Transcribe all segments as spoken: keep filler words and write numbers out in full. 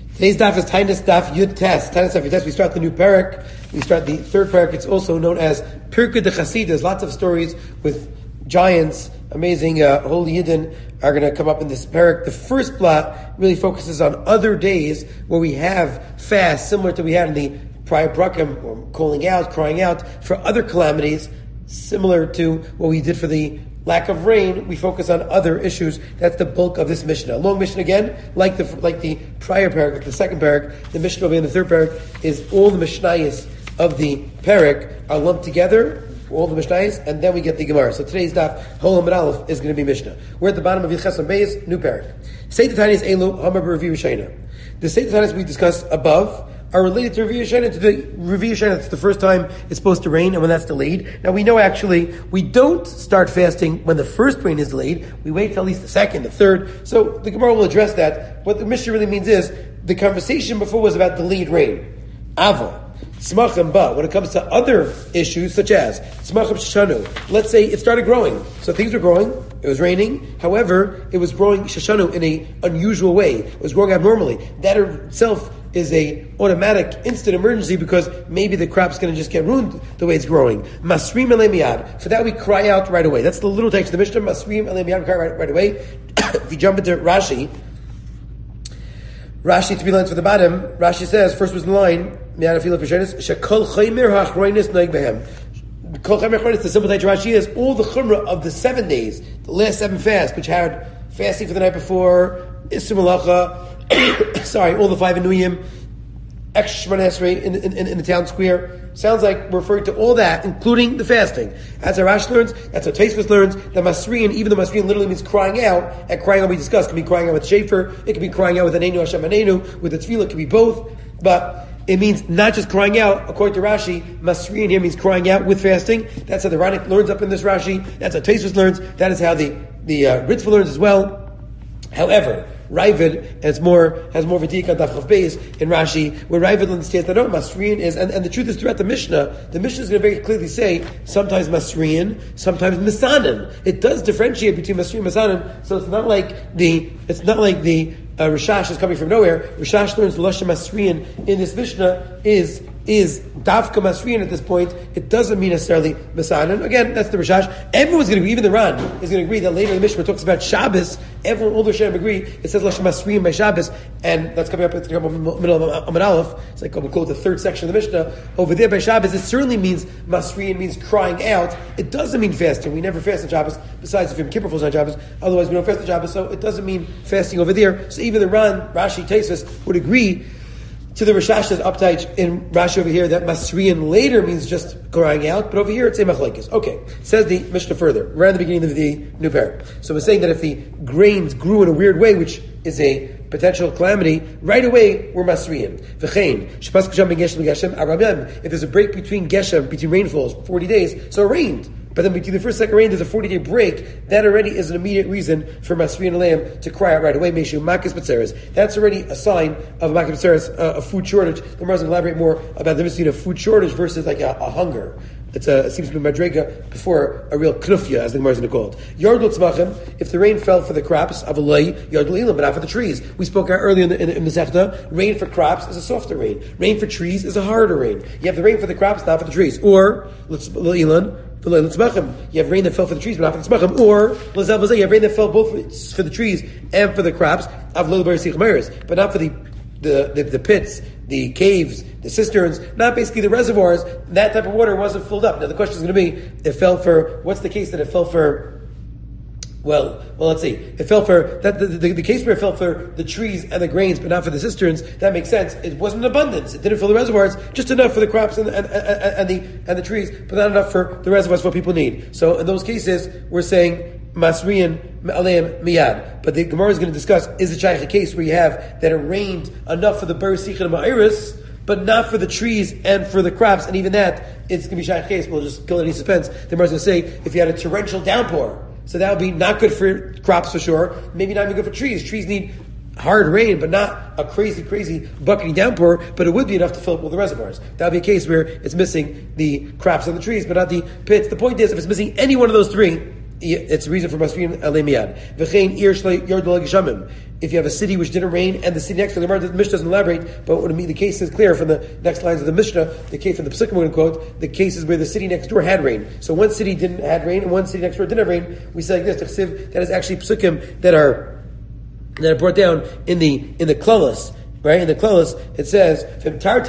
Today's daf is Tainus Daf Yud Tes. Tainus Daf Yud Tes. We start the new parak. We start the third parak. It's also known as Pirkei de Chassid. There's lots of stories with giants, amazing uh, holy Yidden are going to come up in this parak. The first plot really focuses on other days where we have fast, similar to we had in the prior prakim, or calling out, crying out for other calamities, similar to what we did for the lack of rain. We focus on other issues. That's the bulk of this Mishnah. A long Mishnah again, like the like the prior parak, like the second parak. The Mishnah over in the third parak is all the Mishnayos of the parak are lumped together, all the Mishnayos, and then we get the Gemara. So today's daf, Holam and Aleph, is going to be Mishnah. We're at the bottom of Yichas and Beis, new parak. Seit Tanis Elu Hamar B'Revi Rishayna. The Seit Tanis we discussed above are related to Revi Yishayna, to the Revi Yishayna. That's the first time it's supposed to rain, and when that's delayed. Now we know actually, we don't start fasting when the first rain is delayed. We wait till at least the second, the third. So the Gemara will address that. What the Mishnah really means is, the conversation before was about delayed rain. Ava, Tzmachim Ba. When it comes to other issues, such as Tzmachim Shashanu, let's say it started growing. So things were growing, it was raining, however, it was growing Shashanu in an unusual way. It was growing abnormally. That itself is a automatic instant emergency because maybe the crop's going to just get ruined the way it's growing. Masrim elei miyad. For that we cry out right away. That's the little text of the Mishnah. Masrim elei miyad, we cry right, right away. If you jump into Rashi, Rashi, three lines for the bottom, Rashi says, first was the line, miyad afilu v'shenis, shekol chaymer ha'achroinis noig behem. Kol chaymer ha'achroinis, the simple text of Rashi is, all the chumrah of the seven days, the last seven fasts, which had fasting for the night before, Isser Malacha, sorry, all the five Inuyim, extra Shemona Esrei in, in, in the town square. Sounds like we're referring to all that, including the fasting. As our Rash learns, that's what Tosfos learns, the Masriyan, even the Masriyan literally means crying out, and crying out we discussed, it can be crying out with Shafer, it can be crying out with Anenu Hashem Anenu, with the Tefillah, it can be both, but it means not just crying out. According to Rashi, Masriyan here means crying out with fasting. That's how the Ranik learns up in this Rashi, that's how Tosfos learns, that is how the, the uh, Ritva learns as well. However, Ravid has more has more v'dik on Daf Chav Beis in Rashi, where Ravid understands that no, Masriyan is, and, and the truth is throughout the Mishnah, the Mishnah is going to very clearly say sometimes Masriyan, sometimes Misanan. It does differentiate between Masriyan and Misanan, so it's not like the it's not like the uh, Rishash is coming from nowhere. Rishash learns the Lashon Masriyan in this Mishnah is is Dafka Masriyan at this point. It doesn't mean necessarily Misanan. Again, that's the Rishash. Everyone's going to agree, even the Ran is going to agree that later the Mishnah talks about Shabbos. Everyone, all the Shem agree. It says Lashon Masriyan by Shabbos, and that's coming up. It's coming up in the middle of Amud Aleph. It's like we call it the third section of the Mishnah over there by Shabbos. It certainly means Masriyan means crying out. It doesn't mean fasting. We never fast on Shabbos. Besides, if Yom Kippur falls on Shabbos, otherwise we don't fast on Shabbos. So it doesn't mean fasting over there. So even the Ran, Rashi, Tosfos would agree to the Rishash's uptight in Rashi over here that Masriyan later means just crying out, but over here it's a machlokes. Okay, says the Mishnah further. We're at the beginning of the new parak. So we're saying that if the grains grew in a weird way, which is a potential calamity, right away we're Masriyan. V'chein shepas k'sham ben geshem l'geshem arabim. If there's a break between geshem, between rainfalls, forty days, so it rained. But then between the first and second rain, there's a forty-day break. That already is an immediate reason for Masriyan Aleim to cry out right away. Meshu Makis B'tzeres. That's already a sign of a Makis B'tzeres, uh, a food shortage. The Gemara is going to elaborate more about the difference between a food shortage versus like a, a hunger. It's a, it seems to be madrega before a real knufya, as the Gemara is going to call it. Yardul tzmachim, if the rain fell for the crops, avalei yardul ilam, but not for the trees. We spoke out earlier in the, in, in the Sechta, rain for crops is a softer rain. Rain for trees is a harder rain. You have the rain for the crops, not for the trees. Or, let's ilan, you have rain that fell for the trees, but not for the tzmachim. Or you have rain that fell both for the trees and for the crops, but not for the the, the the pits, the caves, the cisterns, not basically the reservoirs. That type of water wasn't filled up. Now the question is going to be, it fell for, what's the case that it fell for? Well, well, let's see. It fell for that. The, the, the case where it fell for the trees and the grains, but not for the cisterns. That makes sense. It wasn't abundance. It didn't fill the reservoirs, just enough for the crops and, and, and, and the and the trees, but not enough for the reservoirs for what people need. So in those cases, we're saying Masriyan Aleim Miyad. But the Gemara is going to discuss, is it shaykh a case where you have that it rained enough for the ber sichon and ma'iris, but not for the trees and for the crops, and even that it's going to be shaykh case. We'll just kill any suspense. The Gemara is going to say, if you had a torrential downpour, so that would be not good for crops for sure, maybe not even good for trees. Trees need hard rain, but not a crazy, crazy bucketing downpour, but it would be enough to fill up all the reservoirs. That would be a case where it's missing the crops and the trees, but not the pits. The point is, if it's missing any one of those three, it's a reason for Masrin Alemiyad. V'chein ir shlei yord lo geshamim. If you have a city which didn't rain, and the city next to the Gemara, the Mishnah doesn't elaborate, but what I mean, the case is clear from the next lines of the Mishnah, the case from the Pesukim we're going to quote, the cases where the city next door had rain. So one city didn't had rain, and one city next door didn't have rain. We say like this, that is actually Pesukim that are that are brought down in the in the Klalas. Right? In the Klaus, it says, I'm going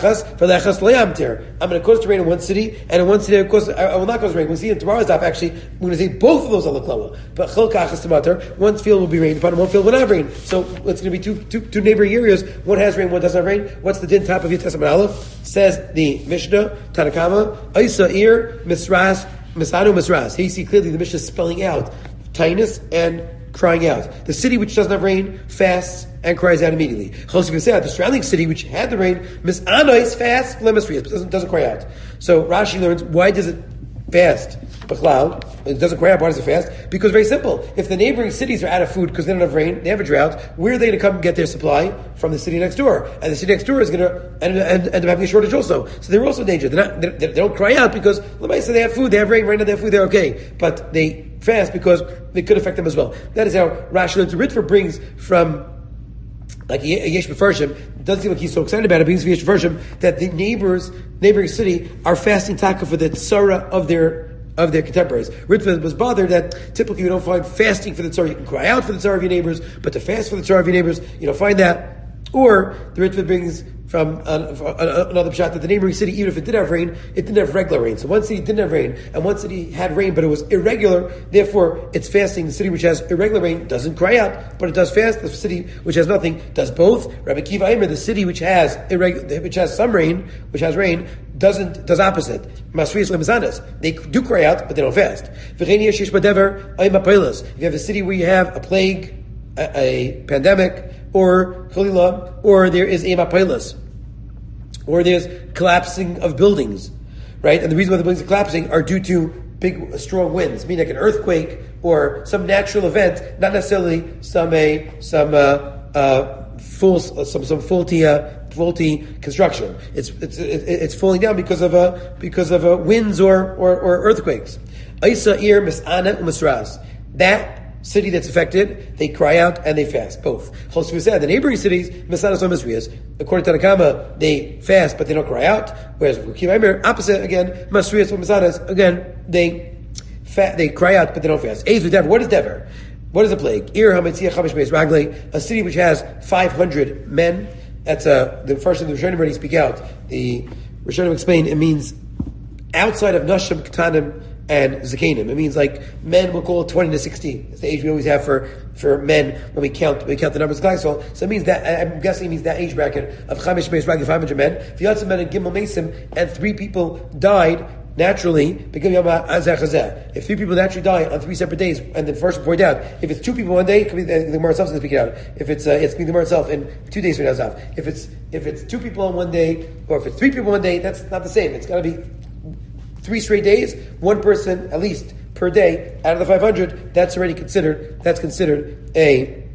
to cause to rain in one city, and in one city, of course, I will not cause rain. We'll see in tomorrow's daf, actually, we're going to see both of those on the Klaus. But one field will be rain, but one field will not have rain. So it's going to be two, two, two neighboring areas. One has rain, one doesn't have rain. What's the din top of your Testament Aleph? Says the Mishnah, Tanakama, Isa Ir, Misras, Misanu Misras. Here you see clearly the Mishnah is spelling out tinus and crying out. The city which doesn't have rain fasts and cries out immediately. The surrounding city which had the rain, mis'anois fasts, doesn't doesn't cry out. So Rashi learns, why does it fast? It doesn't cry out. Why does it fast? Because very simple. If the neighboring cities are out of food because they don't have rain, they have a drought, where are they going to come and get their supply? From the city next door. And the city next door is going to end, end, end up having a shortage also. So they're also in danger. They're not, they're, they don't cry out because, let me say, they have food, they have rain, right now they have food, they're okay. But they fast because it could affect them as well. That is how Rashi learns. Ritva brings from like Yesh Mefarshim, doesn't seem like he's so excited about it, but brings from Yesh Mefarshim that the neighbors, neighboring city are fasting taka for the tzara of their of their contemporaries. Ritva was bothered that typically you don't find fasting for the tzara. You can cry out for the tzara of your neighbors, but to fast for the tzara of your neighbors, you don't find that. Or the Ritva brings from uh, another pshat that the neighboring city, even if it did have rain, it didn't have regular rain. So one city didn't have rain, and one city had rain, but it was irregular. Therefore, it's fasting. The city which has irregular rain doesn't cry out, but it does fast. The city which has nothing does both. Rabbi Kiva Aimer, the city which has irregular, which has some rain, which has rain, doesn't does opposite. Masriyas lemizanas. They do cry out, but they don't fast. If you have a city where you have a plague, a, a pandemic, or cholila, or there is emapilas, or there's collapsing of buildings, right? And the reason why the buildings are collapsing are due to big, strong winds, meaning like an earthquake or some natural event, not necessarily some a some uh, uh, full some some faulty uh, faulty construction. It's it's it's falling down because of uh, because of uh, winds or, or or earthquakes. Isa ir mis'ana u'misras. That city that's affected, they cry out and they fast, both. The neighboring cities, according to Tanakama, they fast but they don't cry out, whereas opposite, again, Masriyas or Masadas, again, they fa- they cry out but they don't fast. What is Dever? What is a plague? A city which has five hundred men. That's uh, the first thing the Rishonim already speak out. The Rishonim explain it means outside of Nashim, Ketanim, and Zakenim. It means like men, we'll call it twenty to sixteen. It's the age we always have for, for men when we count when we count the numbers of Klaisol. So it means that, I'm guessing it means that age bracket of Chamish Meis Ragi, five hundred men. If you had some men in Gimel Mesim and three people died naturally, if three people naturally die on three separate days, and then first point out, if it's two people one day, it could be the Gemara itself is speaking out. If it's uh, it's the Gemara itself in two days from now. If it's if it's two people on one day, or if it's three people one day, that's not the same. It's got to be three straight days, one person at least per day out of the five hundred. That's already considered. That's considered a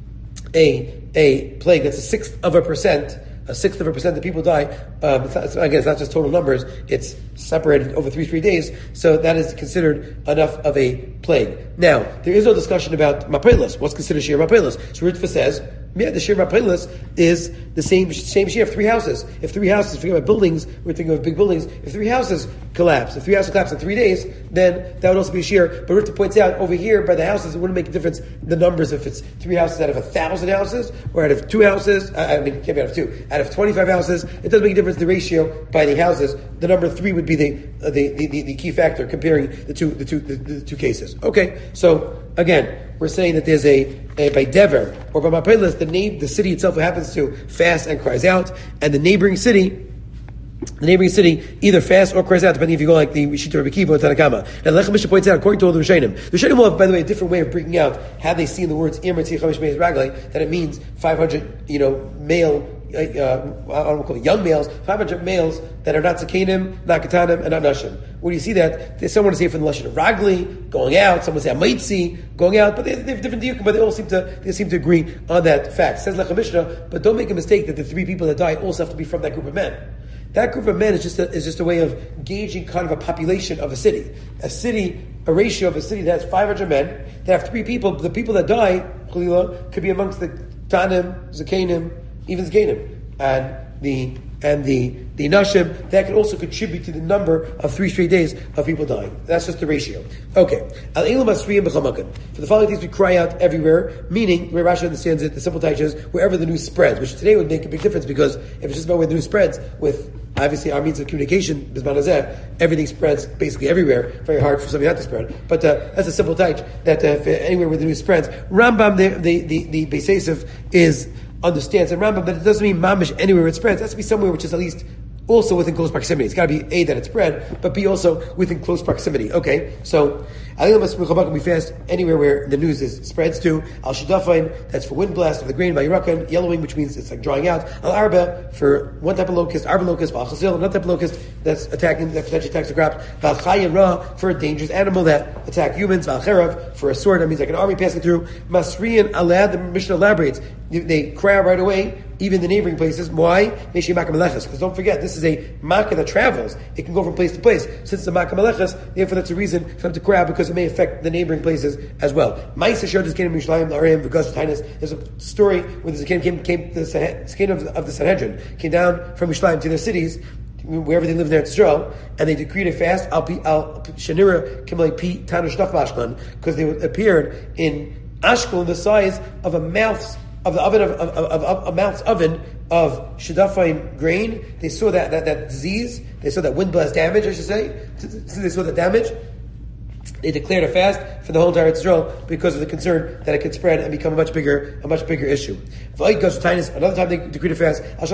a a plague. That's a sixth of a percent. A sixth of a percent of people die. Um, it's not, it's, again, it's not just total numbers. It's separated over three three days. So that is considered enough of a plague. Now there is no discussion about mapelas. What's considered shir mapelas? So Ritva says, yeah, the shir mapelas is the same same shir of three houses. If three houses, forget about buildings, we're thinking of big buildings. If three houses collapse, if three houses collapse in three days, then that would also be a shir. But Ritva points out over here by the houses, it wouldn't make a difference the numbers if it's three houses out of a thousand houses or out of two houses. I mean, it can't be out of two. Out of twenty-five houses, it doesn't make a difference the ratio by the houses. The number three would be the uh, the, the, the the key factor comparing the two the two the, the two cases. Okay, so again, we're saying that there's a, a by Dever or by Mapelas, the name the city itself happens to fast and cries out, and the neighboring city. The neighboring city either fasts or cries out, depending if you go like the Shita Rabbi Kiva or Tanakama. And Lechem Mishnah points out, according to all the Rishonim, the Rishonim will have, by the way, a different way of bringing out how they see in the words Ir Matzih Chamish Meis Raglei, that it means five hundred, you know, male, uh, I don't want to call it young males, five hundred males that are not Zakenim, not Ketanim, and not Nashim. Where do you see that? There's someone to say from the Lashon of Ragli, going out, someone say Amaitzi, going out, but they, they have different diukim, but they all seem to, they seem to agree on that fact. Says Lechem Mishnah, but don't make a mistake that the three people that die also have to be from that group of men. That group of men is just a, is just a way of gauging kind of a population of a city. A city a ratio of a city that has five hundred men, that have three people, the people that die, Chalila, could be amongst the Tanim, Zakanim, even Zakanim, and the and the the Nashim, that could also contribute to the number of three straight days of people dying. That's just the ratio. Okay. Al Eilu Masriyim B'Chamakan. For the following things we cry out everywhere, meaning, where Rashi understands it, the simple text is wherever the news spreads, which today would make a big difference because if it's just about where the news spreads, with obviously our means of communication, everything spreads basically everywhere. Very hard for something not to spread. But uh, that's a simple text that uh, anywhere where the news spreads. Rambam, the the the, the Beis Yosef is understands and Rambam, but it doesn't mean mamish anywhere it spreads. It has to be somewhere which is at least also within close proximity. It's got to be A, that it spread, but B, also within close proximity. Okay, so Alila Masmichabak be fast anywhere where the news is spreads to. Al Shidafain, that's for wind blast of the grain, by Yirakan, yellowing, which means it's like drying out. Al Arba, for one type of locust, Arba locust, Val Chasil, another type of locust that's attacking, that potentially attacks the crops. Val Chayin Ra, for a dangerous animal that attack humans. Val Cherav, for a sword, that means like an army passing through. Masriyan Alad, the Mishnah elaborates, they cry out right away, even the neighboring places. Why? Because don't forget, this is a makkah that travels. It can go from place to place. Since it's a makkah malechas, therefore that's a reason for them to cry out because it may affect the neighboring places as well. There's a story where the Zaken came, came the Zaken of, of the Sanhedrin came down from Yerushalayim to their cities, wherever they lived there in Israel, and they decreed a fast al shanira kimlei pi tanush bashlan, because they appeared in Ashkelon the size of a mouth's of the oven of, of, of, of a mouth's oven of shidafim grain. They saw that, that that disease. They saw that wind blast damage, I should say. They saw the damage. They declared a fast for the whole entire Israel because of the concern that it could spread and become a much bigger, a much bigger issue. Another time they decreed a fast. That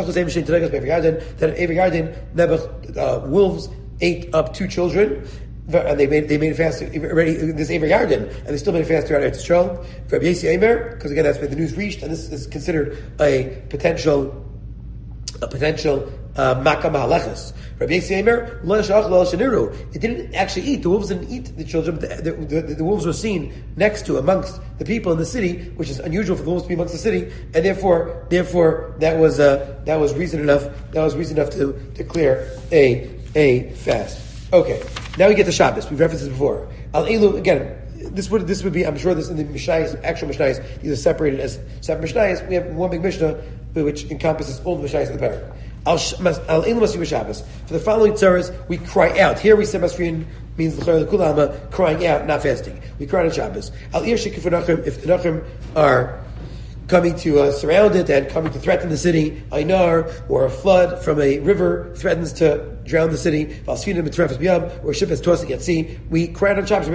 in Evi Yarden, uh, wolves ate up two children. And they made they made a fast already this Ever Yarden, and they still made a fast throughout Eretz Yisrael. For Rabbi Yossi Eimer, because again that's where the news reached, and this is considered a potential a potential uh, makkah ma'alechas. Rabbi Yossi Eimer, lo yashach lo sheniru. It didn't actually eat. The wolves didn't eat the children. But the, the, the, the wolves were seen next to amongst the people in the city, which is unusual for the wolves to be amongst the city, and therefore, therefore that was uh, that was reason enough. That was reason enough to declare a a fast. Okay, now we get to Shabbos. We've referenced this before. Al Elu, again, this would this would be, I'm sure this in the Mishnayos, actual Mishnayos, these are separated as separate Mishnayos. We have one big Mishnah which encompasses all the Mishnayos of the parak. Al Elu Masri Shabbos. For the following tzaras, we cry out. Here we say Masriin means the Kulama, crying out, not fasting. We cry out on Shabbos. Al Ir Shekif Nachim, if the Nachim are coming to uh, surround it and coming to threaten the city, Einar, or a flood from a river threatens to drown the city, or a ship is tossing at sea. We cry out on Shabbos.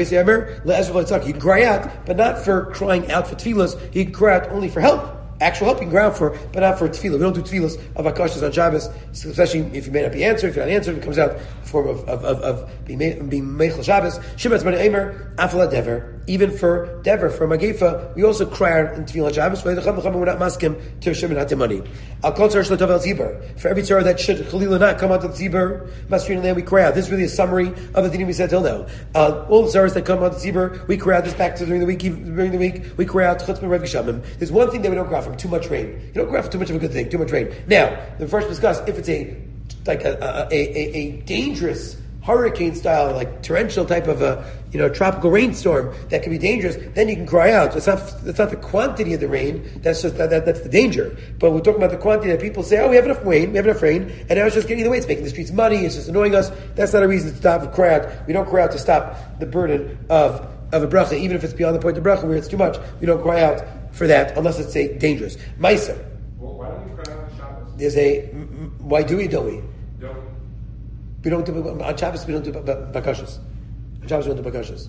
You can cry out, but not for crying out for tefillas. You can cry out only for help. Actual help you can cry out for, but not for tefillah. We don't do tefillas of akashas on Shabbos, especially if you may not be answered. If you're not answered, it comes out in the form of, of, of, of being meichel Shabbos. Shimatz b'nei Eimer, afala dever. Even for dever, for magefa, we also cry out in tefillah on Shabbos. We're not maskim to Shimon hatimani. Al kol tzar shlo tavel zibur. For every tzar that should chalila not come out to the zibur, masrin land we cry out. This is really a summary of the dinim we said till now. Uh, all the tzars that come out to the zibur, we cry out. This back to during the week. During the week, we cry out chutz b'rev geshamim. There's one thing that we don't cry out from: too much rain. You don't cry out for too much of a good thing. Too much rain. Now, the first discuss if it's a like a a, a, a dangerous hurricane style, like torrential type of a you know tropical rainstorm that can be dangerous, then you can cry out. It's not it's not the quantity of the rain. That's just that, that that's the danger. But we're talking about the quantity that people say, oh, we have enough rain, we have enough rain, and now it's just getting in the way. It's making the streets muddy. It's just annoying us. That's not a reason to stop and cry out. We don't cry out to stop the burden of of a bracha, even if it's beyond the point of bracha where it's too much. We don't cry out for that unless it's a dangerous Maisa. Well, why don't we cry out on Shabbos? There's a why do we? Don't we? Don't. We don't do on Shabbos. We don't do bakashas. On Shabbos we don't do bakashas.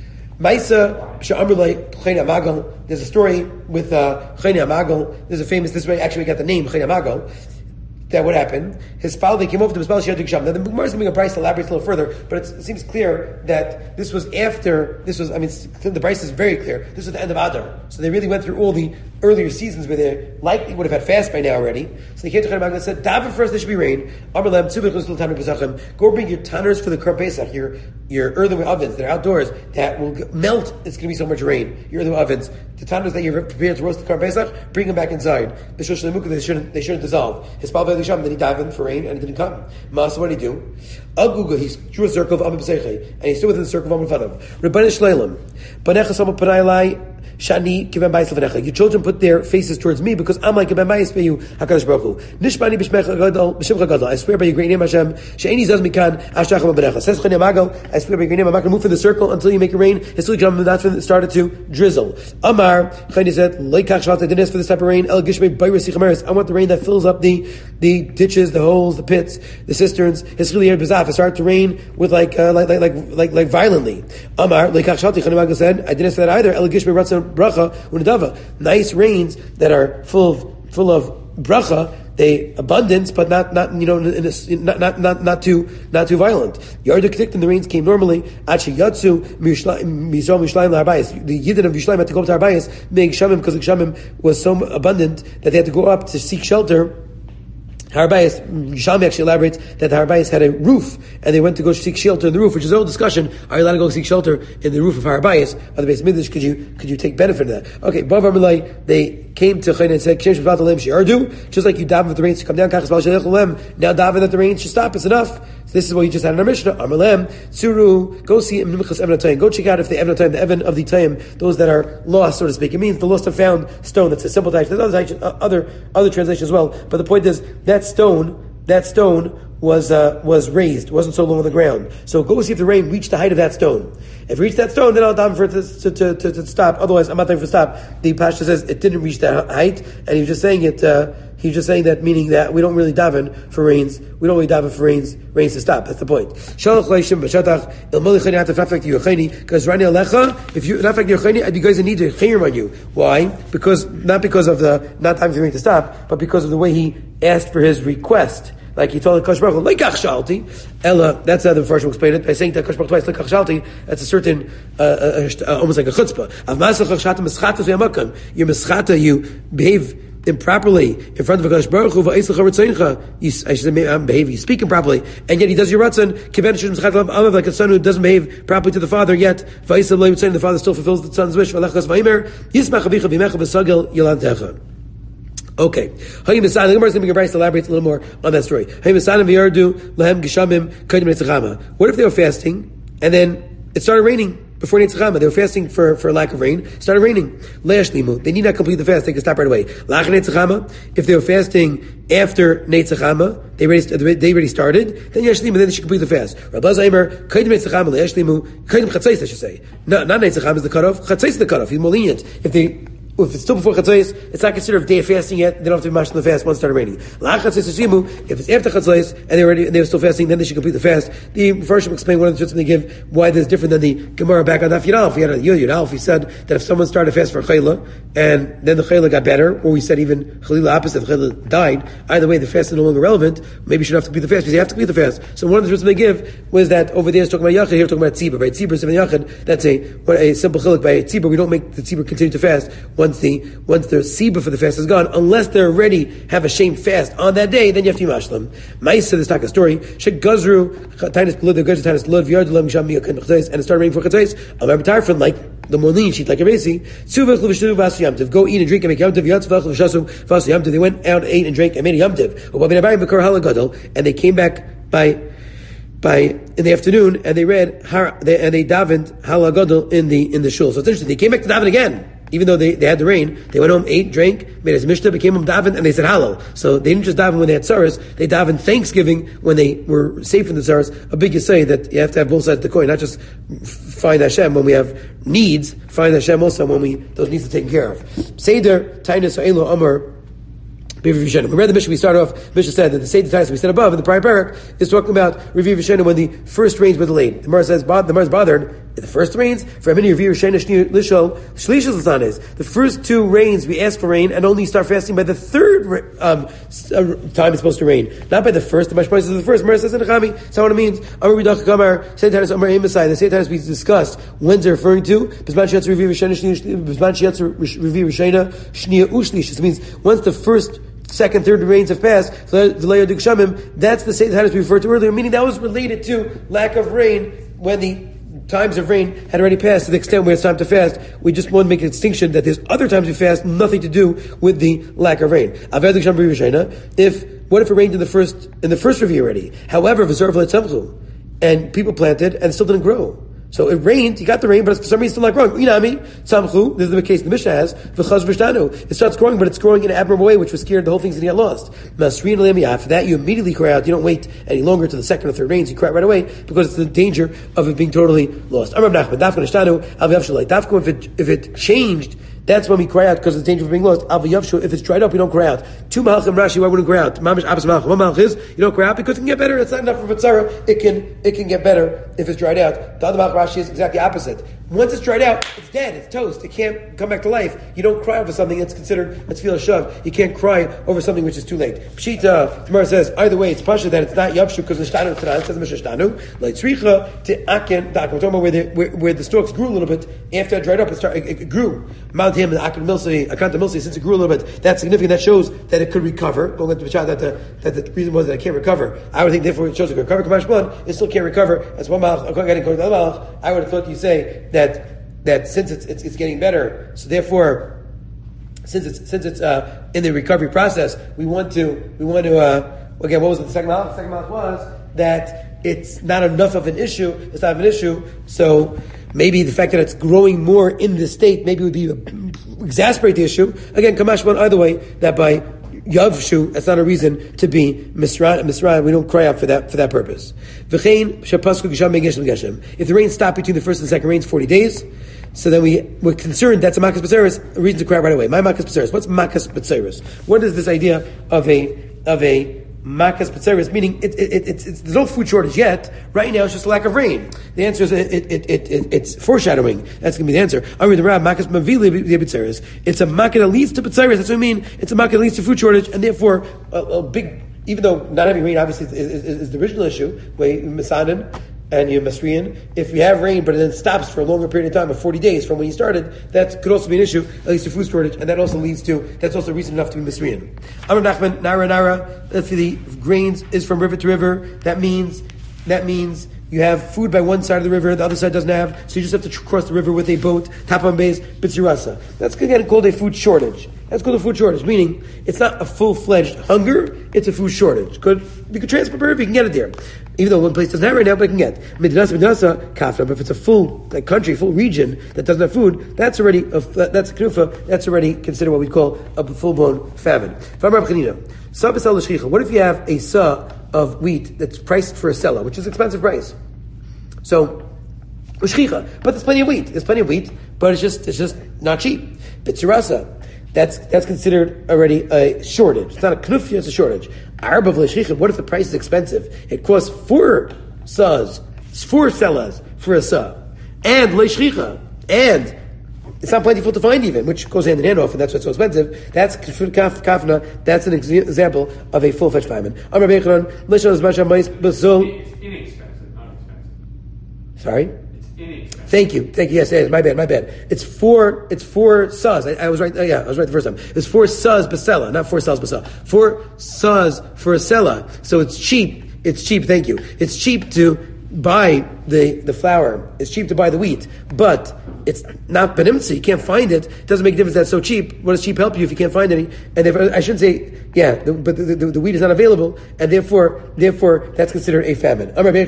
Maisa she'amrulay Chayna Magal. There's a story with uh, Chayna Magal. There's a famous. This is where actually we got the name Chayna Magal. That would happen. His father, they came over to his father. Now the Gemara is going to bring a price to elaborate a little further, but it's, it seems clear that this was after. This was, I mean, the price is very clear. This was the end of Adar, so they really went through all the earlier seasons where they likely would have had fast by now already. So they came to Chayim and said, "Daven first, there should be rain. Go bring your tanners for the Kar Pesach, your your earthenware ovens that are outdoors that will melt. It's going to be so much rain. Your earthenware ovens, the tanners that you're prepared to roast the Kar Pesach, bring them back inside. They shouldn't they shouldn't dissolve." His father then he davened for rain and it didn't come. Masa, what did he do? Aguga, he drew a circle of Amim B'Seichei, and he stood within the circle of Amim Fanav. Rebbeinu Shleilim, Banecha Sama Panayalai, Shani Kiven Bayis Levanecha. Your children put their faces towards me because I'm like Kiven Bayis Beyu Hakadosh Baruch Hu. Nishbani B'Shmecha Gadol B'Shimcha Gadol. I swear by your great name Hashem. She'eni Zaz Mikan Ashtacham B'Necha. Says Chani Amagal. I swear by your great name. I'm not going to move from the circle until you make it rain. History Jam. That's when it started to drizzle. Amar Chani said, Leikach Shvat. I didn't ask for this type of rain. El Gishmei Bayris Yichameres. I want the rain that fills up the the ditches, the holes, the pits, the cisterns. History B'Zaf. It started to rain with like uh, like, like like like like violently. Amar Leikach Shvat. Chani Amagal said, I didn't ask for that either. El Gishmei Ratzon Bracha. Nice rains that are full of full of bracha, they abundance, but not not you know in a, not not not not too not too violent. Yardu and the rains came normally. Achi Yatsu Mishlaim Mishlaim Harbayis. The Yidden of Mishlaim had to go up to Harbayis, make Shamim because the Shamim was so abundant that they had to go up to seek shelter. Harbayis, Shami actually elaborates that the Harbayis had a roof, and they went to go seek shelter in the roof, which is a whole discussion. Are you allowed to go seek shelter in the roof of Harbayis? Or the base of Midrash, could you could you take benefit of that? Okay, Bavar Milai, they came to Chayna and said, just like you daven for the rains to come down, now daven that the rains should stop, it's enough. So this is what you just had in our Mishnah. Amalem, Tsuru, go see go check out if the Evan the Evan of the time, those that are lost, so to speak. It means the lost and found stone. That's a simple type. There's other other other translations as well. But the point is that stone, that stone was uh, was raised, wasn't so low on the ground. So go see if the rain reached the height of that stone. If it reached that stone, then I'll daven for it to, to, to, to stop. Otherwise, I'm not davening for stop. The Pasha says it didn't reach that height, and he was just saying it. Uh, he was just saying that, meaning that we don't really daven for rains. We don't really daven for rains, rains to stop. That's the point. Because Rani Alecha, if you not fact I'd be guys that need to chayim on you. Why? Because not because of the not time for rain to stop, but because of the way he asked for his request. Like he told the Kosh Baruch Hu, Lekach Shalti. Ella, that's how the first will explain it. By saying that Kosh Baruch Hu twice, Lekach Shalti, that's a certain, uh, uh, uh, almost like a chutzpah. Av Masach Chashata Meschata V'yamakam. You Meschata, you behave improperly in front of a Kosh Baruch Hu, V'aislach HaRatzaincha. You, I should say, I'm behave, you speak improperly. And yet he does your Ratzon, Kiven Shum Meschata Amav, like a son who doesn't behave properly to the father, yet, V'aislach HaRatzaincha, the father still fulfills the son's wish. V'alechas V'aimer, Yismach Avicha V'yimecha V'sagel Yolantecha. Okay. The Gemara is going to make a Bryce elaborates a little more on that story. What if they were fasting and then it started raining before Neitzachama? They were fasting for, for lack of rain. It started raining. They need not complete the fast. They can stop right away. If they were fasting after Neitzachama, they already, they already started, then Yashlimu, then they should complete the fast. Rabbi Zaymer, Kaidim Neitzachama, Yashlimu, Kaidim Chatzais, I should say. Not, not Neitzachama is the cutoff. Chatzais is the cutoff. He's more lenient. If they If it's still before Chatzos, it's not considered a day of fasting yet. They don't have to be mashed in the fast once it started raining. If it's after Chatzos and they already and they were still fasting, then they should complete the fast. The first will explain one of the truths they give why this is different than the Gemara back on Daf Yud Aleph. We had a Yud Aleph. He said that if someone started a fast for Chayla and then the Chayla got better, or we said even Chalila opposite, the Chayla died. Either way, the fast is no longer relevant. Maybe you should have to complete the fast because you have to complete the fast. So one of the truths they give was that over there is talking about Yachid, here talking about Tzibur. By Tzibur, seven Yachid, that's a a simple chiluk. By Tzibur, we don't make the Tzibur continue to fast once the once their siba for the fast is gone, unless they already have a shame fast on that day, then you have to mash them. Ma'isa, this taka story. Shek gazru tainus blood, the gazru tainus blood, v'yard lam sham miyakan chatzais, and it started raining for chatzais. I'm ever tarfin like the molin sheet like a basi. Tzuvach l'v'shtu v'asu yamtiv. Go eat and drink and make yamtiv. Yatzvach l'v'shasu v'asu yamtiv. They went out, ate and drank and made a yamtiv. U'bavin abayim v'kar halagadol, and they came back by. By in the afternoon, and they read har, they, and they davened halagadol in the in the shul. So it's interesting. They came back to daven again. Even though they, they had the rain, they went home, ate, drank, made his mishnah, became him daven, and they said halal. So they didn't just daven when they had tzaras, they davened Thanksgiving when they were safe from the tzaras. A big say that you have to have both sides of the coin, not just find Hashem when we have needs, find Hashem also when we those needs are taken care of. Seder, Tainus, Elo, Amar, we read the Mishnah, we started off, Mishnah said that the Seder Tainus we said above in the prior parak is talking about Reviv Yishena when the first rains were delayed. The Gemara says, the Gemara is bothered. The first rains, for many Reviv Yishena Lishol, Shlishas Lasanes. The first two rains we ask for rain and only start fasting by the third um, time it's supposed to rain. Not by the first, the Mashpah is the first. Gemara says in Nechami, that's not what it means. Amar B'dach Gamar, Seder Tainus Amar Emasai, the Seder Tainus we discussed, when's it referring to? Bizman Shiatz Reviv Yishena, Bizman Shiatz Reviv Yishena, Shnia Ushlish. This means once the first second, third rains have passed, that's the same Tainus we referred to earlier, meaning that was related to lack of rain when the times of rain had already passed to the extent where it's time to fast. We just want to make a distinction that there's other times we fast, nothing to do with the lack of rain. If what if it rained in the first in the first review already? However, and people planted and it still didn't grow. So it rained, you got the rain, but for some reason it's still not growing. You know what I mean? Tzamchu, this is the case the Mishnah has, v'chaz v'shtanu. It starts growing, but it's growing in an abnormal way, which was scared the whole thing's going to get lost. Masrin alim, after that, you immediately cry out. You don't wait any longer to the second or third rains. You cry right away, because it's the danger of it being totally lost. Amar Nachman, dafka nishtanu, al v'yavshalai. Dafka, if it, if it changed, that's when we cry out because of the danger of being lost. Al v'yavshu, if it's dried up, you don't cry out. Two malachim Rashi, why wouldn't cry out? Mamish abas malach. One malach is, you don't cry out because it can get better. It's not enough for Vatsara. It can, it can get better if it's dried out. The other malach Rashi is exactly opposite. Once it's dried out, it's dead, it's toast, it can't come back to life. You don't cry over something that's considered, let's feel a shove. You can't cry over something which is too late. Pshita, Gemara says, either way, it's pasha that it's not yavshu because nishtanu t'ran, it says mishnah like tzricha to aken, we're talking about where the, where, where the stalks grew a little bit, after it dried up, it, started, it, it grew. Mount him and aken milsi, akanta milsi, since it grew a little bit, that's significant, that shows that it could recover. Going into the chat that the, that the reason was that it can't recover. I would think therefore it shows it could recover, Kamash blood, it still can't recover. That's one malach, according to the other malach, I would have thought you say that that since it's, it's it's getting better, so therefore, since it's since it's uh, in the recovery process, we want to we want to uh, again. What was it? The second month? The second month was that it's not enough of an issue. It's not of an issue. So maybe the fact that it's growing more in this state maybe would be exasperate the issue. Again, Kamash went either way that by Yavshu, that's not a reason to be Misra, Misra, we don't cry out for that for that purpose. If the rain stopped between the first and second rains, forty days, so then we, we're concerned that's a Makas B'Tzeres, a reason to cry out right away. My Makas B'Tzeres. What's Makas B'Tzeres? What is this idea of a of a Makas B'Tzeres, meaning it, it, it, it's, it's, there's no food shortage yet. Right now, it's just a lack of rain. The answer is it, it, it, it, it's foreshadowing. That's going to be the answer. I read the Rab, Makas Mavili B'Tzeres. It's a Makas that leads to B'Tzeres. That's what I mean. It's a Makas that leads to food shortage, and therefore a, a big. Even though not having rain obviously is, is, is the original issue, where Misanin and you Masriyan, if you have rain but it then stops for a longer period of time, of forty days from when you started, that could also be an issue, at least to food shortage, and that also leads to, that's also reason enough to be Masriyan. Amar Nachman, Nara Nara, let's see, the grains is from river to river, that means, that means you have food by one side of the river, the other side doesn't have, so you just have to tr- cross the river with a boat, Tapan Bays, Bitsirasa. That's again called a food shortage. That's called a food shortage, meaning it's not a full-fledged hunger, it's a food shortage. Good, you could transport per river, you can get it there. Even though one place doesn't have right now, but it can get. Midinasa, Midinasa, Kafna, but if it's a full like, country, full region that doesn't have food, that's already, a, that's a knufa, that's already considered what we call a full-blown famine. What if you have a sa of wheat that's priced for a sella, which is expensive price? So, but there's plenty of wheat. There's plenty of wheat, but it's just it's just not cheap. Bitzirasa, that's that's considered already a shortage. It's not a knufya, it's a shortage. Arbav leishchicha, what if the price is expensive? It costs four sas, four sellas for a sa, and leishchicha, and it's not plentiful to find even, which goes hand in hand often. That's why it's so expensive. That's kafna. That's an example of a full-fledged famine. It's inexpensive, not expensive. Sorry? It's inexpensive. Thank you. Thank you. Yes, yes, my bad, my bad. It's four, it's four sas. I, I was right, oh, yeah, I was right the first time. It's four sas basela, not four sas basela. Four sas for a sela. So it's cheap. It's cheap, thank you. It's cheap to buy the, the flour. It's cheap to buy the wheat. But it's not benimtzi. You can't find it. It doesn't make a difference that's so cheap. What does cheap help you if you can't find any? And therefore, I shouldn't say, yeah, the, but the, the, the wheat is not available, and therefore, therefore, that's considered a famine. Rabbi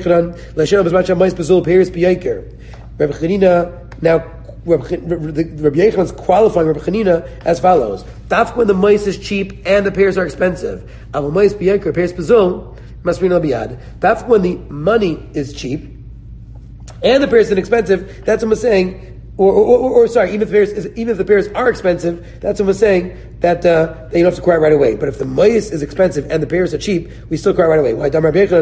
Chanina, now, Rabbi Yechon is qualifying Rabbi Chanina as follows. Dafka when the mais is cheap and the pears are expensive. Aval mais b'yayker, pears bezol, masrin al biyad. Dafka when the money is cheap and the pears is inexpensive, that's what I'm saying. Or, or, or, or sorry, even if the pears is, even if the pears are expensive, that's what I'm saying that uh, that you don't have to cry right away. But if the mais is expensive and the pears are cheap, we still cry right away. Why?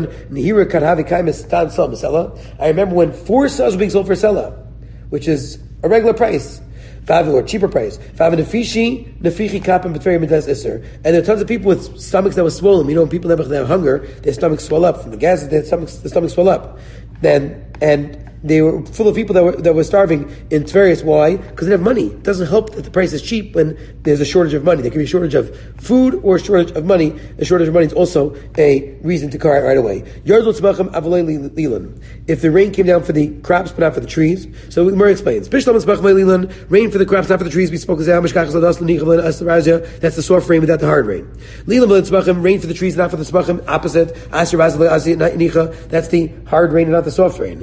I remember when four sas were being sold for a sella, which is a regular price, or cheaper price. And there are tons of people with stomachs that were swollen. You know, when people that have hunger, their stomachs swell up from the gas. Their stomachs, their stomachs swell up. Then and they were full of people that were that were starving in Tveris. Why? Because they have money. It doesn't help that the price is cheap when there's a shortage of money. There can be a shortage of food or a shortage of money. A shortage of money is also a reason to cry right away. If the rain came down for the crops but not for the trees, so Murray explains. Rain for the crops, not for the trees. We spoke. That's the soft rain without the hard rain. Rain for the trees, not for the smachim. Opposite. That's the hard rain and not the soft rain.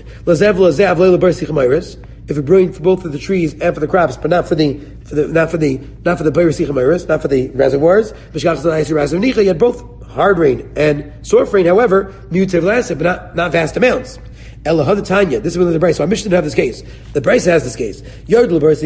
If it rained for both of the trees and for the crops, but not for the for the not for the not for the not for the reservoirs, you had both hard rain and soft rain. However, but not not vast amounts. Ella Tanya. This is one of the Bryce. So our mission to have this case. The Bryce has this case. The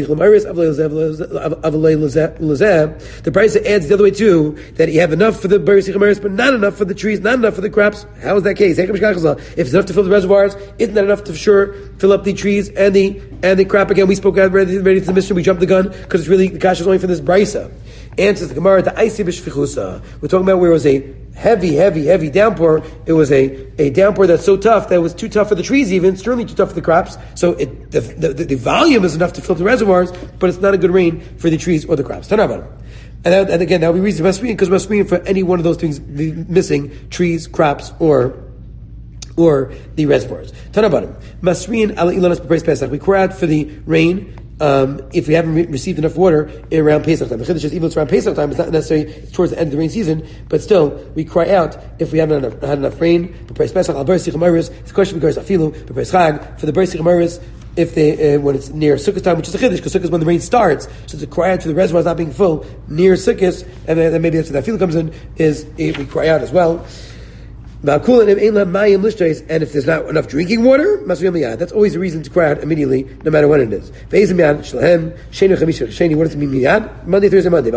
Bryce adds the other way too, that you have enough for the Beris Chamaris, but not enough for the trees, not enough for the crops. How is that case? If it's enough to fill the reservoirs, isn't that enough to for sure fill up the trees and the and the crop again? We spoke out ready, ready to the mission. We jumped the gun because it's really the cash is only for this Bryce. Answers the Gemara, the Aisi B'Shfichusa. We're talking about where it was a heavy, heavy, heavy downpour. It was a, a downpour that's so tough that it was too tough for the trees even, certainly too tough for the crops. So it, the, the, the volume is enough to fill the reservoirs, but it's not a good rain for the trees or the crops. And, that, and again, that would be reason Masriyan, because Masriyan for any one of those things missing, trees, crops, or or the reservoirs. Tanabadim. Masriyan ala ilanas b'preis Pesach. We cry out for the rain. Um, if we haven't re- received enough water around Pesach time. The Chiddush is even though it's around Pesach time, it's not necessarily it's towards the end of the rain season, but still, we cry out if we haven't enough, had enough rain. It's a question because afilu, for the Beis Chamaris, if they, uh, when it's near Sukkot time, which is a Chiddush, because Sukkot is when the rain starts, so to cry out for the reservoirs not being full near Sukkot, and then, then maybe that's where that afilu comes in, is it, we cry out as well. And if there's not enough drinking water, that's always a reason to cry out immediately, no matter when it is. What does it mean miyad? Monday, Thursday, Monday.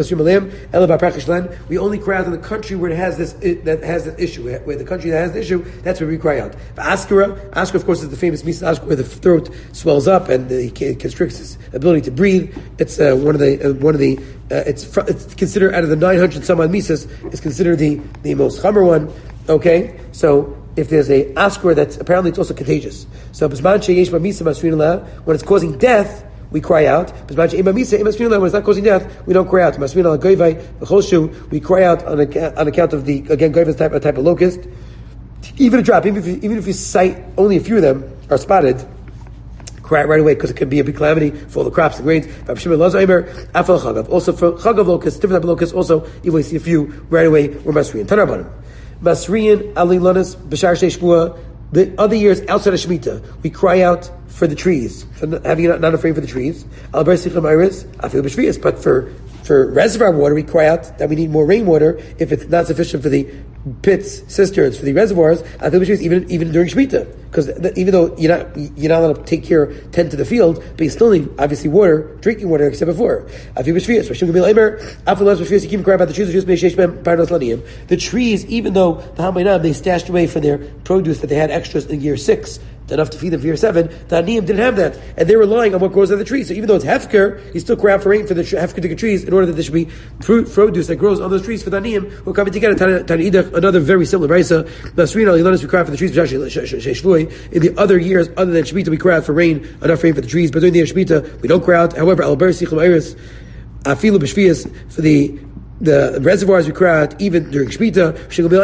We only cry out in the country where it has this that has the issue, where the country that has the issue, that's where we cry out. Askara, Askara of course is the famous Misa Askara where the throat swells up and it constricts its ability to breathe. It's uh, one of the uh, one of the uh, it's fr- it's considered out of the nine hundred some odd Misas, it's considered the the most chamer one. Okay, so if there's a askar that's apparently it's also contagious. So when it's causing death, we cry out. When it's not causing death, we don't cry out. We cry out on account, on account of the again goiva type a type of locust. Even a drop, even if you, even if you cite only a few of them are spotted, cry out right away because it could be a big calamity for all the crops, the grains. Also for chagav locusts, different type of locusts. Also, even if we see a few right away, we're masriyan. Tanabanim. Masriyan alilanas b'shar sheshvua. The other years outside of Shemitah, we cry out for the trees, for not, having not, not afraid for the trees. Al bersicham iris, I feel b'shvius. But for for reservoir water, we cry out that we need more rainwater if it's not sufficient for the pits, cisterns, for the reservoirs. I feel b'shvius even even during Shemitah, because even though you're not you're not allowed to take care, tend to the field, but you still need obviously water, drinking water, except before. I feel b'shvius. You keep crying about the trees. The trees, even though the Hamayinam they stashed away for their produce that they had extras in year six, enough to feed them for year seven, the Aniyim didn't have that, and they're relying on what grows on the trees. So even though it's hefker, you still cry out for rain for the hefker trees in order that there should be fruit, produce that grows on those trees for the Aniyim who are coming together. Another very similar brayso. We cry for the trees. In the other years, other than Shemitah, we cry out for rain, enough rain for the trees. But during the year Shemitah, we don't cry out. However, al ber sichum iris afilu b'shvius for the the reservoirs we cry out even during Shemitah.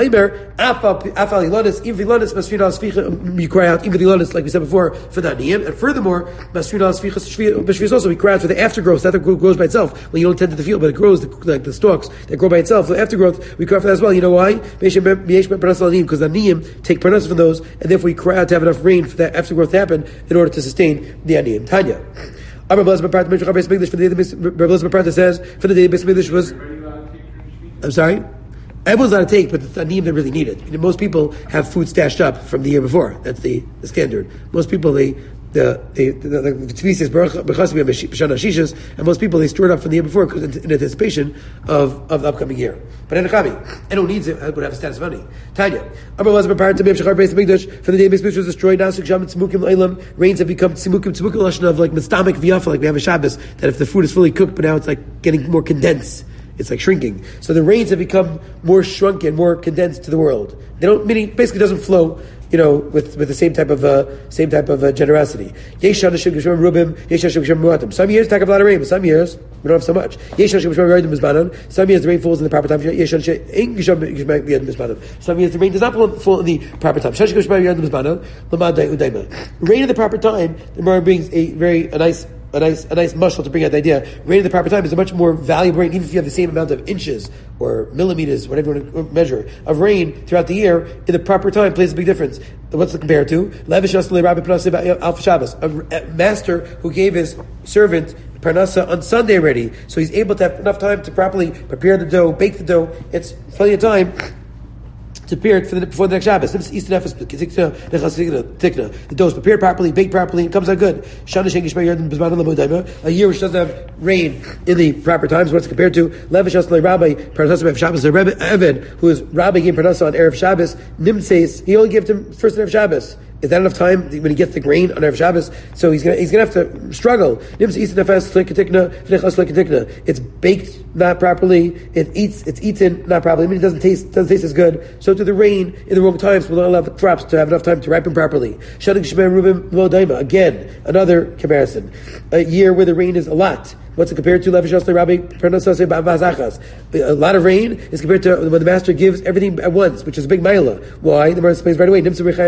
We cry out even the ilanis, like we said before, for the aniyim. And furthermore, also we cry out for the aftergrowth that grows by itself when you don't tend to the field, but it grows the, like the stalks that grow by itself. The aftergrowth we cry out for that as well. You know why? Because the aniyim take parnas from those, and therefore we cry out to have enough rain for that aftergrowth to happen in order to sustain the aniyim. Tanya. Our Rebbe Elazar Parta says for the day Beis Mikdash was. I'm sorry? Everyone's not a take, but the Aniyim that really need it. You know, most people have food stashed up from the year before. That's the, the standard. Most people, they, the, the, the, the, the Tzvi says, and most people, they store it up from the year before because in, in anticipation of, of the upcoming year. But Enechami, anyone needs it, would have a status of money. Tanya. For the day Beis Mikdash was destroyed, now rains have become tzimukim, tzimukim lashon of like mistamik v'yafa, like we have a Shabbos, that if the food is fully cooked, but now it's like getting more condensed. It's like shrinking. So the rains have become more shrunken, more condensed to the world. They don't, meaning basically doesn't flow you know, with, with the same type of uh, same type of uh, generosity. Some years take a lot of rain, but some years we don't have so much. Some years the rain falls in the proper time. Some years the rain does not fall in the proper time. Rain in the proper time, the Gemara brings a very a nice a nice a nice mushal to bring out the idea. Rain in the proper time is a much more valuable rain, even if you have the same amount of inches or millimeters, whatever you want to measure, of rain throughout the year. In the proper time plays a big difference. What's it compared to? A master who gave his servant parnasa on Sunday already, so he's able to have enough time to properly prepare the dough, bake the dough. It's plenty of time to prepare it for the, before the next Shabbos. The dough is prepared properly, baked properly, and comes out good. A year which doesn't have rain in the proper times, what's compared to? Rabbi, Evan, who is Rabbi gave Parnasa on Erev Shabbos, Nimseis, he only gave him first Erev Shabbos. Is that enough time when he gets the grain on Erev Shabbos? So he's gonna he's gonna have to struggle. It's baked not properly. It eats it's eaten not properly. I mean, it doesn't taste doesn't taste as good. So to the rain in the wrong times will not allow the crops to have enough time to ripen properly. Again, another comparison. A year where the rain is a lot. What's it compared to? A lot of rain is compared to when the master gives everything at once, which is a big maila. Why? The Gemara explains right away.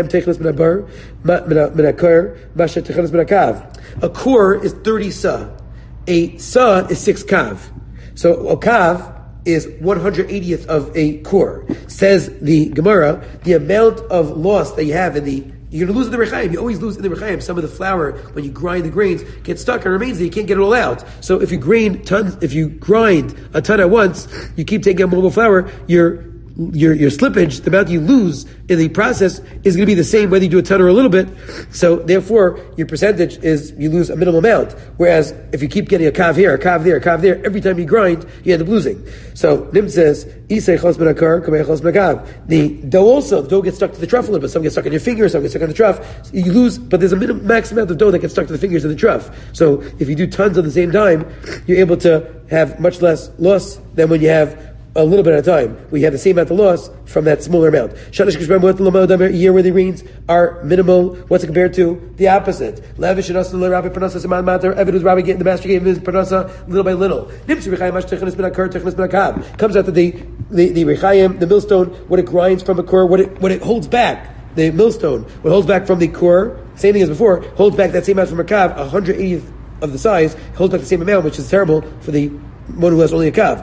A kur is thirty sa. A sa is six kav. So a kav is one hundred eightieth of a kur. Says the Gemara, the amount of loss that you have in the You're going to lose in the rechaim. You always lose in the rechaim. Some of the flour, when you grind the grains, gets stuck and remains there. You can't get it all out. So if you grind tons, if you grind a ton at once, you keep taking out more flour, your your your slippage, the amount you lose in the process, is going to be the same whether you do a ton or a little bit. So therefore, your percentage is you lose a minimal amount. Whereas if you keep getting a kav here, a kav there, a kav there, every time you grind, you end up losing. So Nim says, Isay chos ben akar, kamei chos ben akav. The dough also, the dough gets stuck to the trough a little bit. Some gets stuck on your finger, some gets stuck on the trough. So you lose, but there's a minimum max amount of dough that gets stuck to the fingers of the trough. So if you do tons at the same time, you're able to have much less loss than when you have a little bit at a time. We have the same amount of loss from that smaller amount. A year where the rains are minimal. What's it compared to? The opposite. Evid was Rabbi getting the master gave him his parnasa little by little. Comes out that the the the rechayim, the millstone, what it grinds from a core, what it what it holds back. The millstone, what holds back from the core, same thing as before, holds back that same amount from a kav, one hundred eightieth of the size, holds back the same amount, which is terrible for the one who has only a kav.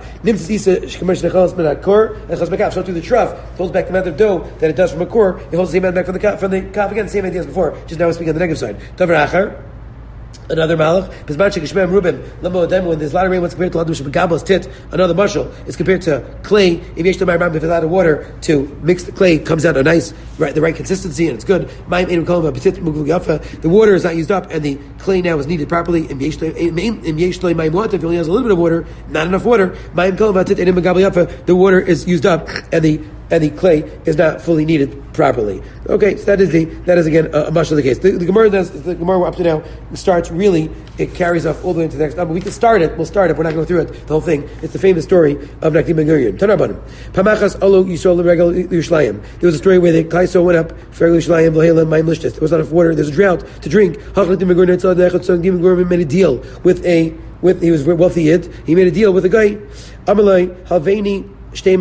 So through the trough, it holds back the amount of dough that it does from a core. It holds the same amount back from the kav, from the kav again, same idea as before. Just now we're speaking on the negative side. Another malach. When there's a lot of rain, what's compared to Ladum tit, another mushal is compared to clay. If you have a lot of water to mix the clay, comes out a nice, right, the right consistency, and it's good. The water is not used up, and the clay now is kneaded properly. If he only has a little bit of water, not enough water, the water is used up, and the and the clay is not fully kneaded properly. Okay, so that is the that is again a, a much of the case. The, the Gemara does the Gemara up to now starts really it carries off all the way into the next number. We can start it. We'll start it. We're not going through it. The whole thing. It's the famous story of Nakdim Ben Gurion. Tanarbanim. Pamachas Olo Yisrael Regel Yerushalayim. There was a story where the Kaiso went up for Yerushalayim V'Helam Mayim Lishtis. There was not enough water. There's a drought to drink. Nakdim Ben Gurion made a deal with a with he was a wealthy yid. He made a deal with a guy. Amalai Halveini. Lend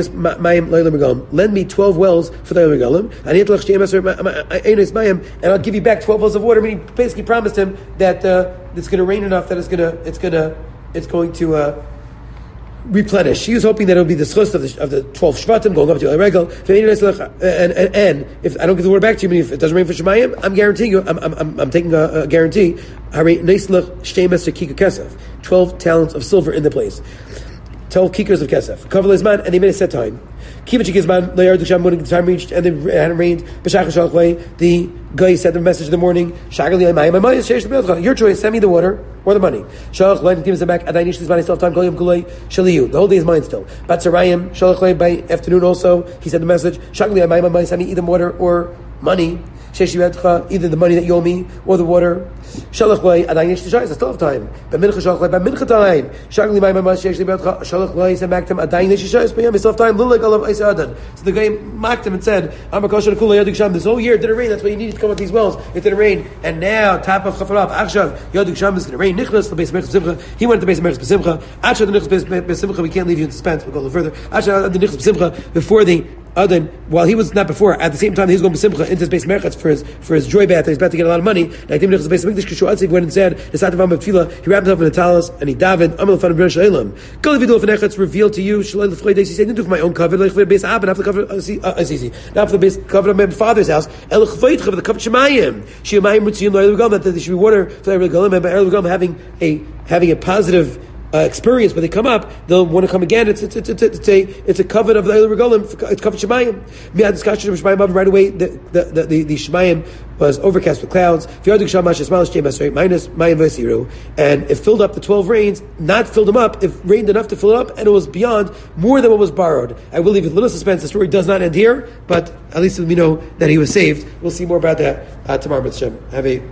me twelve wells for the Regalim, and I'll give you back twelve wells of water. I mean, he basically promised him that uh, it's going to rain enough that it's going to, it's going to, it's going to uh, replenish. He was hoping that it would be the schus of the, of the twelve shvatim going up to Regal. And, and and if I don't give the water back to you, I mean, if it doesn't rain for Shemayim, I'm guaranteeing you, I'm I'm, I'm taking a, a guarantee. Twelve talents of silver in the place. twelve kikars of kesef. Cover Lizman, and they made a set time. Kivach Gizman, Layar Dusham, when the time reached, and it hadn't rained. The guy sent the message in the morning. Your choice, send me the water or the money. Gives it back. The whole day is mine still. Batsarayim, by afternoon also, he sent the message. Send me either water or money. Sheshi Bedcha, either the money that you owe me or the water. Shalach Loi, Adayin Yesh Tishayis, I still have time. By Mincha Shalach Loi, by Mincha time. Shagli Mai Mama Sheshi Bedcha, Shalach Loi, said Maktam, Adayin Yesh Tishayis, by him, I still have time. Lilik Alav Isa Adan. So the guy mocked him and said, Amakosha Kula Yadik Sham, this whole year it didn't rain, that's why you needed to come with these wells. It didn't rain. And now, top of Chafaraf, Akshav, Yadik Sham is going to rain. Nichlas, the base of Merchas B'Simcha. He went to the base of Merchas B'Simcha. Akshav, the Nichlas B'Simcha, we can't leave you in suspense. We'll go a little further. Akshav, the Nichlas B'Simcha, before the Adon, while he was not before, at the same time he was going to B'Simcha into his base merchatz for his for his joy bath, he's about to get a lot of money. Like Tim Nichlas base Mikdash Kishu Atziv went and said, he wrapped himself in a talus and he davened, Amal Fan B'Rei Shalom. Kol Vidul Fenechatz revealed to you, Shalom L'Frei Deis. He said, didn't do for my own cover, like for the base Abba, not for the cover, uh, not for the base cover of my father's house. El Chvayit for the cover Shemayim. Shemayim Ritziyim L'Erev Gam, that there should be water for the Erev Galim, and by Erev Gam having a having a positive Uh, experience, when they come up, they'll want to come again. It's it's it's, it's, it's a it's a covet of the Eil Regalim. It's covet Shemayim. We had discussion of Shemayim right away. The the the, the, the Shemayim was overcast with clouds. Minus Mayim Vesiru, and it filled up the twelve rains. Not filled them up. It rained enough to fill it up, and it was beyond more than what was borrowed. I will leave with little suspense. The story does not end here, but at least we know that he was saved. We'll see more about that uh, tomorrow. Have a